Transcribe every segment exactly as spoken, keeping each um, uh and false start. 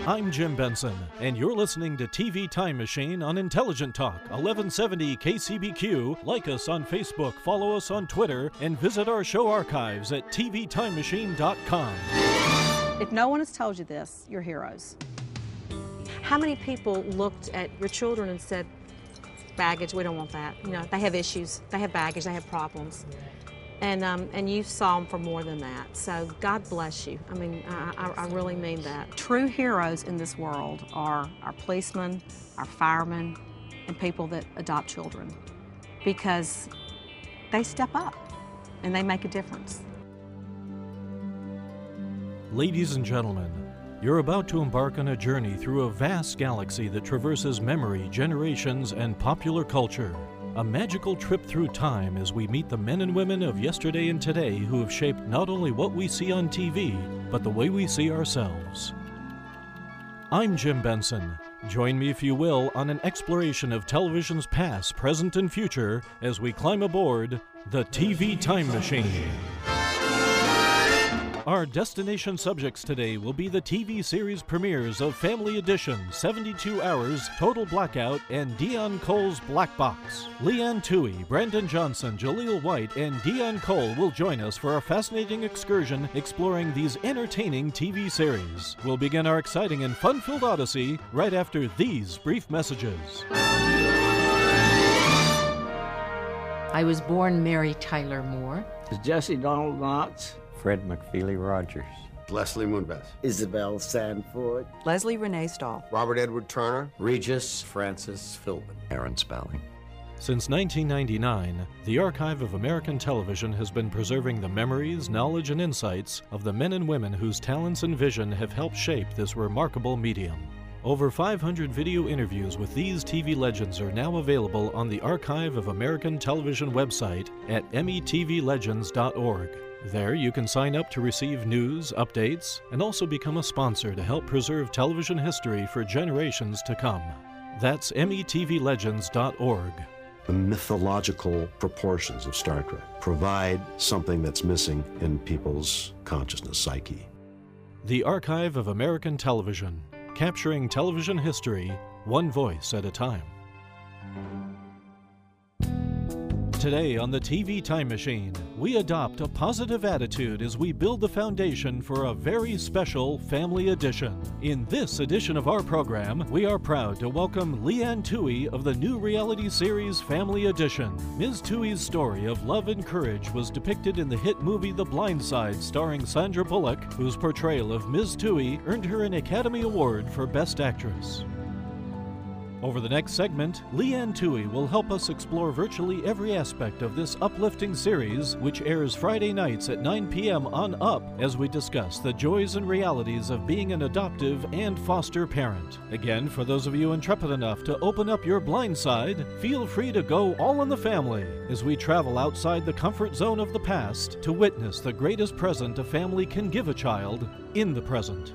I'm Jim Benson, and you're listening to T V Time Machine on Intelligent Talk, eleven seventy K C B Q. Like us on Facebook, follow us on Twitter, and visit our show archives at T V time machine dot com. If no one has told you this, you're heroes. How many people looked at your children and said, baggage, we don't want that. You know, they have issues, they have baggage, they have problems. And um, and you saw them for more than that. So God bless you. I mean, I, I, I really mean that. True heroes in this world are our policemen, our firemen, and people that adopt children, because they step up and they make a difference. Ladies and gentlemen, you're about to embark on a journey through a vast galaxy that traverses memory, generations, and popular culture. A magical trip through time as we meet the men and women of yesterday and today who have shaped not only what we see on T V, but the way we see ourselves. I'm Jim Benson. Join me, if you will, on an exploration of television's past, present, and future as we climb aboard the T V Time Machine. Our destination subjects today will be the T V series premieres of Family Edition, seventy-two hours, Total Blackout, and Deon Cole's Black Box. Leanne Toohey, Brandon Johnson, Jaleel White, and Deon Cole will join us for a fascinating excursion exploring these entertaining T V series. We'll begin our exciting and fun-filled odyssey right after these brief messages. I was born Mary Tyler Moore. Jesse Donald Knox. Fred McFeely Rogers. Leslie Moonves. Isabel Sanford. Leslie Renee Stahl. Robert Edward Turner. Regis Francis Philbin. Aaron Spelling. Since nineteen ninety-nine, the Archive of American Television has been preserving the memories, knowledge, and insights of the men and women whose talents and vision have helped shape this remarkable medium. Over five hundred video interviews with these T V legends are now available on the Archive of American Television website at M E T V legends dot org. There you can sign up to receive news, updates, and also become a sponsor to help preserve television history for generations to come. That's M E T V legends dot org. The mythological proportions of Star Trek provide something that's missing in people's consciousness, psyche. The Archive of American Television, capturing television history, one voice at a time. Today on the T V Time Machine, we adopt a positive attitude as we build the foundation for a very special Family Edition. In this edition of our program, we are proud to welcome Leanne Toohey of the new reality series Family Edition. Miz Toohey's story of love and courage was depicted in the hit movie The Blind Side, starring Sandra Bullock, whose portrayal of Miz Toohey earned her an Academy Award for Best Actress. Over the next segment, Leanne Toohey will help us explore virtually every aspect of this uplifting series, which airs Friday nights at nine p.m. on Up, as we discuss the joys and realities of being an adoptive and foster parent. Again, for those of you intrepid enough to open up your blind side, feel free to go all in the family as we travel outside the comfort zone of the past to witness the greatest present a family can give a child in the present.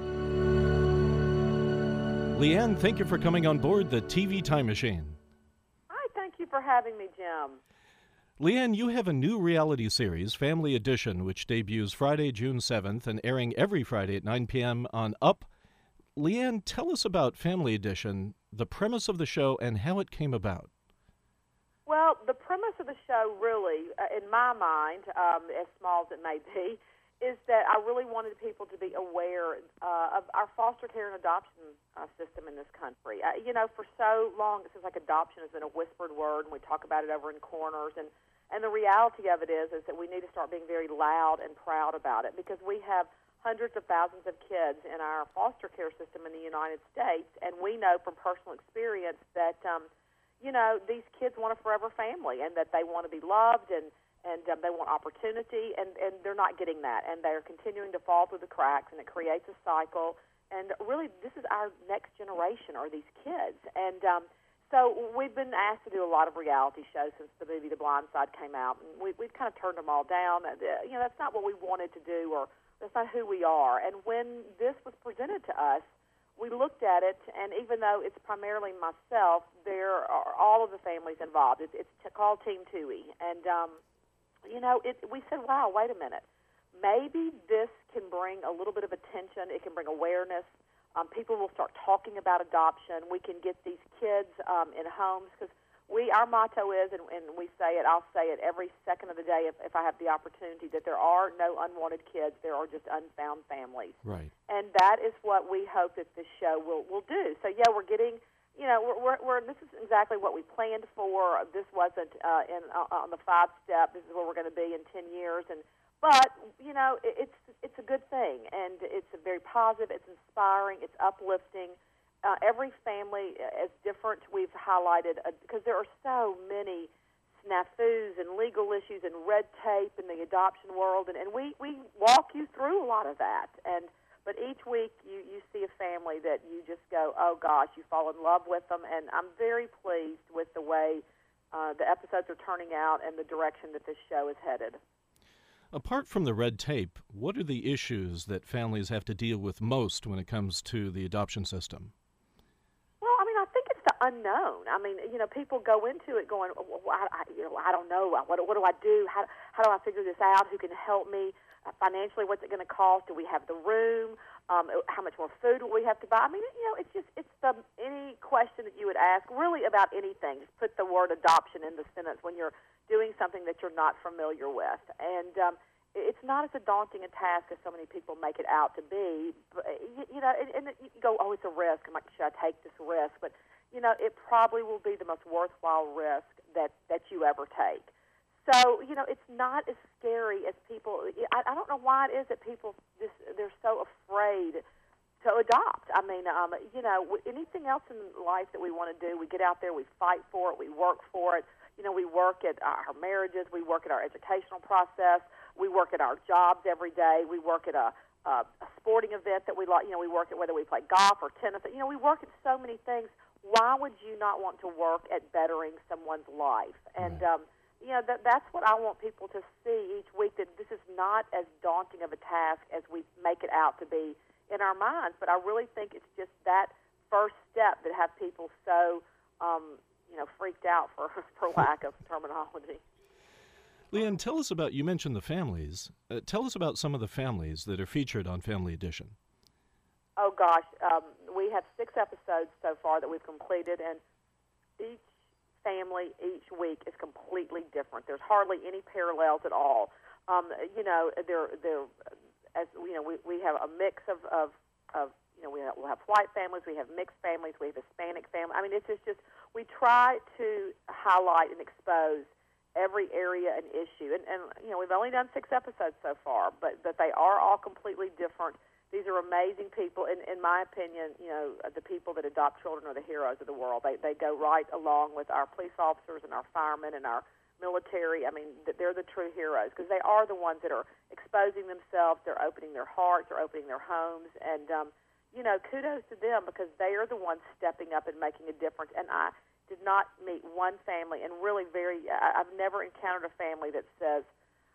Leanne, thank you for coming on board the T V Time Machine. Hi, thank you for having me, Jim. Leanne, you have a new reality series, Family Edition, which debuts Friday, June seventh, and airing every Friday at nine p.m. on Up. Leanne, tell us about Family Edition, the premise of the show, and how it came about. Well, the premise of the show really, uh, in my mind, um, as small as it may be, is that I really wanted people to be aware uh, of our foster care and adoption uh, system in this country. Uh, you know, for so long, it seems like adoption has been a whispered word, and we talk about it over in corners. And, and the reality of it is, is that we need to start being very loud and proud about it, because we have hundreds of thousands of kids in our foster care system in the United States, and we know from personal experience that, um, you know, these kids want a forever family, and that they want to be loved, and and um, they want opportunity, and, and they're not getting that, and they're continuing to fall through the cracks, and it creates a cycle. And really, this is our next generation, are these kids. And um, so we've been asked to do a lot of reality shows since the movie The Blind Side came out, and we, we've kind of turned them all down. Uh, you know, that's not what we wanted to do, or that's not who we are. And when this was presented to us, we looked at it, and even though it's primarily myself, there are all of the families involved. It's, it's called Team Toohey, and um, you know, it, we said, wow, wait a minute. Maybe this can bring a little bit of attention. It can bring awareness Um, people will start talking about adoption. We can get these kids um, in homes because we, our motto is, and, and we say it, I'll say it every second of the day if, if I have the opportunity, that there are no unwanted kids, there are just unfound families. Right. And that is what we hope that this show will, will do. So, yeah, we're getting, you know, we're, we're, we're this is exactly what we planned for. This wasn't uh, in uh, on the five-step. This is where we're going to be in ten years. And But, you know, it, it's it's a good thing, and it's very positive, it's inspiring, it's uplifting. Uh, every family is different. We've highlighted, because there are so many snafus and legal issues and red tape in the adoption world, and, and we, we walk you through a lot of that. And But each week you, you see a family that you just go, oh, gosh, you fall in love with them, and I'm very pleased with the way uh, the episodes are turning out and the direction that this show is headed. Apart from the red tape, what are the issues that families have to deal with most when it comes to the adoption system? Well, I mean, I think it's the unknown. I mean, you know, people go into it going, well, I, I, you know, I don't know. What, what do I do? How, how do I figure this out? Who can help me? Uh, financially, what's it going to cost? Do we have the room? Um, how much more food will we have to buy? I mean, you know, it's just, it's the, any question that you would ask, really about anything. Just put the word adoption in the sentence when you're doing something that you're not familiar with. And um, it's not as a daunting a task as so many people make it out to be. But, you, you know, and, and you go, oh, it's a risk. I'm like, should I take this risk? But, you know, it probably will be the most worthwhile risk that, that you ever take. So, you know, it's not as scary as people, I, I don't know why it is that people just, they're so afraid to adopt. I mean, um, you know, anything else in life that we want to do, we get out there, we fight for it, we work for it. You know, we work at our marriages, we work at our educational process, we work at our jobs every day, we work at a, a, a sporting event that we like, you know, we work at whether we play golf or tennis. You know, we work at so many things. Why would you not want to work at bettering someone's life? And, right. um, you know, that, that's what I want people to see each week, that this is not as daunting of a task as we make it out to be in our minds. But I really think it's just that first step that have people so, um, you know, freaked out, for, for lack of terminology. Leanne, tell us about, you mentioned the families. Uh, tell us about some of the families that are featured on Family Edition. Oh, gosh. Um, we have six episodes so far that we've completed, and each family each week is completely different. There's hardly any parallels at all. Um, you know, they're, they're, as you know, we, we have a mix of, of, of you know, we have, we'll have white families, we have mixed families, we have Hispanic families. I mean, it's just, just we try to highlight and expose every area and issue. And, and, you know, we've only done six episodes so far, but, but they are all completely different. These are amazing people. In, in my opinion, you know, the people that adopt children are the heroes of the world. They, they go right along with our police officers and our firemen and our military. I mean, they're the true heroes because they are the ones that are exposing themselves. They're opening their hearts. They're opening their homes. And, um, you know, kudos to them because they are the ones stepping up and making a difference. And I did not meet one family, and really very, I, I've never encountered a family that says,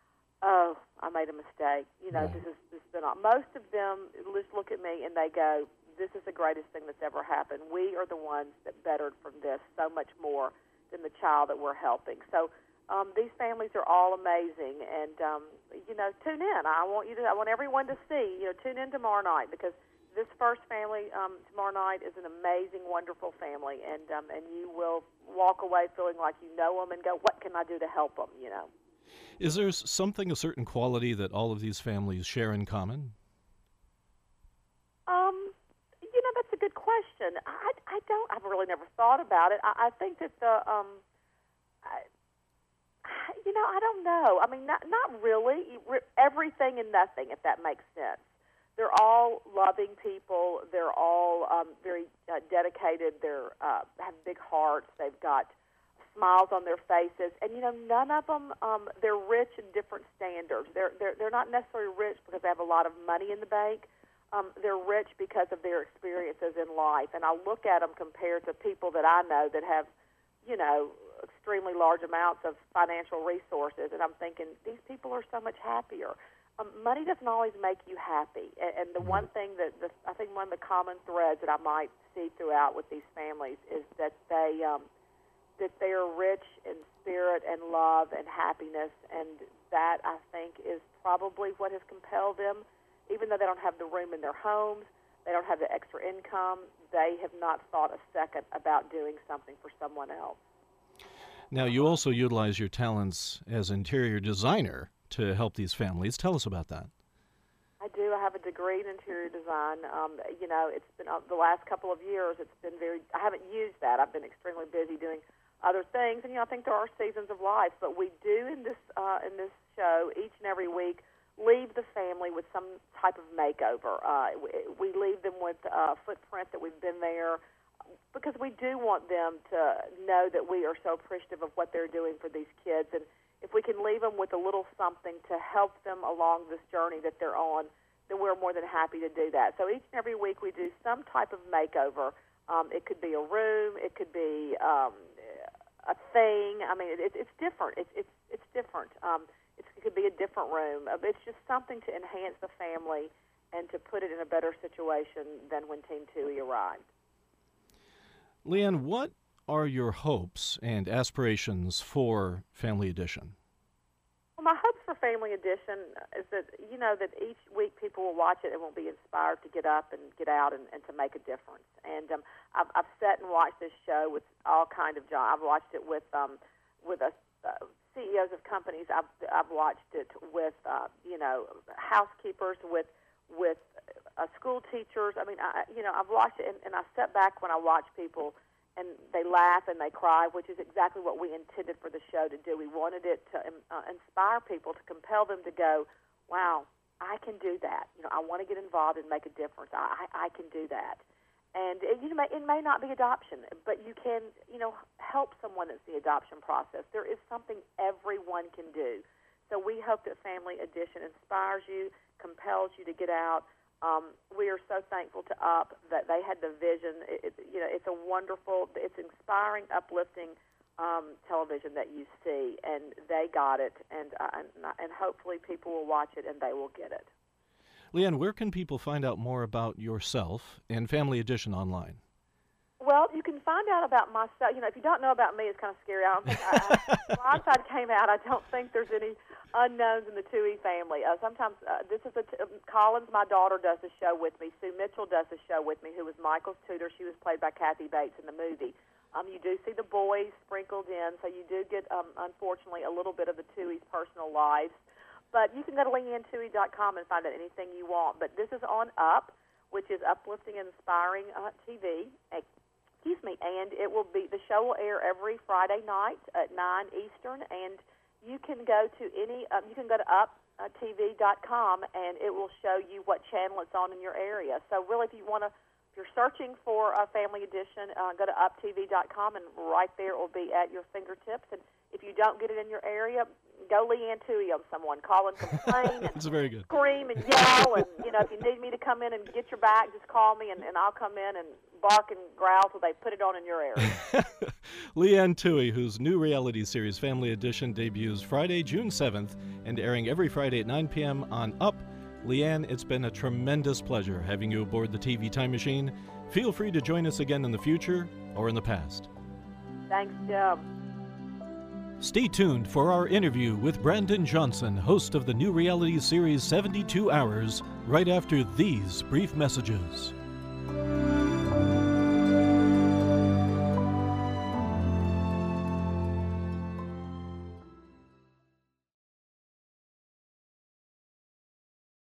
oh, I made a mistake. You know, Right. this is this has been all. Most of them just look at me and they go, this is the greatest thing that's ever happened. We are the ones that bettered from this so much more than the child that we're helping. So um, these families are all amazing, and um, you know, tune in. I want you to. I want everyone to see. You know, tune in tomorrow night because this first family um, tomorrow night is an amazing, wonderful family, and um, and you will walk away feeling like you know them and go, what can I do to help them? You know. Is there something, a certain quality that all of these families share in common? Um, you know, that's a good question. I, I don't, I've really never thought about it. I, I think that the, um, I, you know, I don't know. I mean, not, not really. Everything and nothing, if that makes sense. They're all loving people. They're all um, very uh, dedicated. They're uh, have big hearts. They've got smiles on their faces, and you know, none of them, um, they're rich in different standards. They're, they're, they're not necessarily rich because they have a lot of money in the bank. Um, they're rich because of their experiences in life, and I look at them compared to people that I know that have, you know, extremely large amounts of financial resources, and I'm thinking, these people are so much happier. Um, money doesn't always make you happy, and, and the one thing that, the, I think one of the common threads that I might see throughout with these families is that they, um, that they are rich in spirit and love and happiness, and that, I think, is probably what has compelled them. Even though they don't have the room in their homes, they don't have the extra income, they have not thought a second about doing something for someone else. Now, you also utilize your talents as interior designer to help these families. Tell us about that. I do. I have a degree in interior design. Um, you know, it's been uh, the last couple of years. It's been very. I haven't used that. I've been extremely busy doing other things, and you know, I think there are seasons of life. But we do in this uh, in this show each and every week leave the family with some type of makeover. Uh, we, we leave them with a footprint that we've been there, because we do want them to know that we are so appreciative of what they're doing for these kids. And if we can leave them with a little something to help them along this journey that they're on, then we're more than happy to do that. So each and every week we do some type of makeover. Um, it could be a room. It could be um, a thing. I mean, it, it's different. It's it's it's different. Um, it's, it could be a different room. It's just something to enhance the family and to put it in a better situation than when Team Tui arrived. Leanne, what are your hopes and aspirations for Family Edition? Well, my hopes for Family Edition is that, you know, that each week people will watch it and will be inspired to get up and get out and, and to make a difference. And um, I've, I've sat and watched this show with all kind of jobs. I've watched it with um, with a, uh, C E Os of companies. I've I've watched it with uh, you know housekeepers, with with uh, school teachers. I mean, I, you know, I've watched it, and, and I step back when I watch people, and they laugh and they cry, which is exactly what we intended for the show to do. We wanted it to uh, inspire people, to compel them to go, wow, I can do that. You know, I want to get involved and make a difference. I, I can do that. And it, you know, it may not be adoption, but you can, you know, help someone that's the adoption process. There is something everyone can do. So we hope that Family Edition inspires you, compels you to get out. Um, we are so thankful to Up that they had the vision. It, it, you know, it's a wonderful, it's inspiring, uplifting um, television that you see, and they got it, and, uh, and and hopefully people will watch it and they will get it. Leanne, where can people find out more about yourself and Family Edition online? Well, you can find out about myself. You know, if you don't know about me, it's kind of scary. I don't think I, I, Blindside came out. I don't think there's any unknowns in the Tui family. Uh, sometimes uh, this is a t- Collins, my daughter, does the show with me. Sue Mitchell does the show with me, who was Michael's tutor. She was played by Kathy Bates in the movie. Um, you do see the boys sprinkled in, so you do get, um, unfortunately, a little bit of the Tui's personal lives. But you can go to leanne tui dot com and find out anything you want. But this is on Up, which is uplifting and inspiring uh, T V. Excuse me, and it will be, the show will air every Friday night at nine Eastern, and you can go to any, um, you can go to up t v dot com, and it will show you what channel it's on in your area. So really, if you want to, if you're searching for a Family Edition, uh, go to up t v dot com, and right there it will be at your fingertips. And if you don't get it in your area, go Leanne Tui on someone. Call and complain and That's very good. Scream and yell. And, you know, if you need me to come in and get your back, just call me, and, and I'll come in and bark and growl till they put it on in your area. Leanne Tui, whose new reality series Family Edition debuts Friday, June seventh, and airing every Friday at nine p.m. on Up. Leanne, it's been a tremendous pleasure having you aboard the T V Time Machine. Feel free to join us again in the future or in the past. Thanks, Jim. Stay tuned for our interview with Brandon Johnson, host of the new reality series seventy-two hours, right after these brief messages.